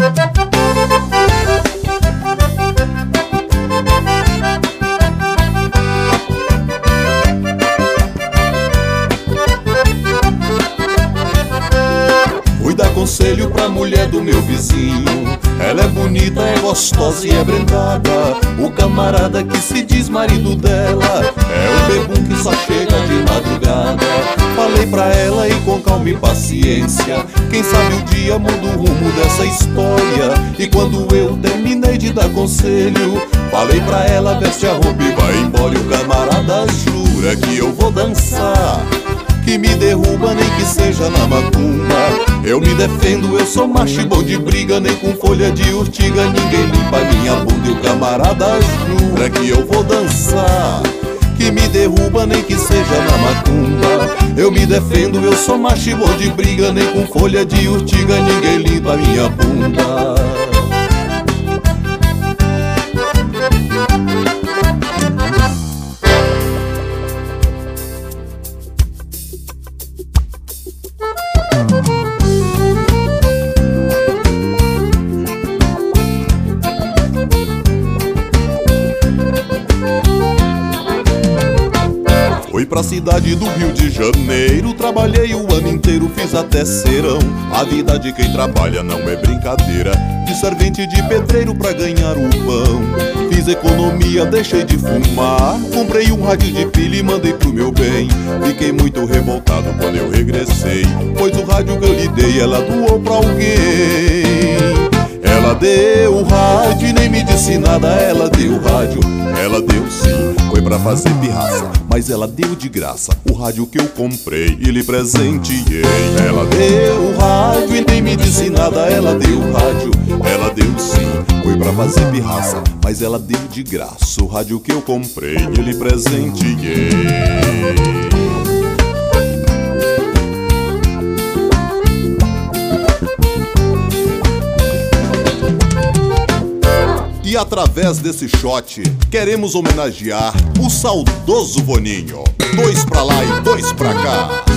Fui dar conselho pra mulher do meu vizinho. Ela é bonita, é gostosa e é brindada. O camarada que se diz marido dela é o bebum que só chega de madrugada. Falei pra ela e com calma e paciência, quem sabe o dia muda o rumo dessa história. E quando eu terminei de dar conselho, falei pra ela, veste a roupa e vai embora. E o camarada jura que eu vou dançar, que me derruba nem que seja na macumba. Eu me defendo, eu sou macho e bom de briga, nem com folha de urtiga ninguém limpa minha bunda. E o camarada jura que eu vou dançar, que me derruba nem que seja na macumba. Eu me defendo, eu sou macho e bom de briga, nem com folha de urtiga ninguém limpa minha bunda. Fui pra cidade do Rio de Janeiro, trabalhei o ano inteiro, fiz até serão. A vida de quem trabalha não é brincadeira, de servente de pedreiro pra ganhar o pão. Fiz economia, deixei de fumar, comprei um rádio de pilha e mandei pro meu bem. Fiquei muito revoltado quando eu regressei, pois o rádio que eu lhe dei ela doou pra alguém. Ela deu o rádio e nem me disse nada. Ela deu o rádio, ela deu sim, foi pra fazer pirraça, mas ela deu de graça o rádio que eu comprei e lhe presenteei. Ela deu o rádio e nem me disse nada. Ela deu o rádio, ela deu sim, foi pra fazer pirraça, mas ela deu de graça o rádio que eu comprei e lhe presenteei. E através desse shot, queremos homenagear o saudoso Boninho. 2 pra lá e 2 pra cá.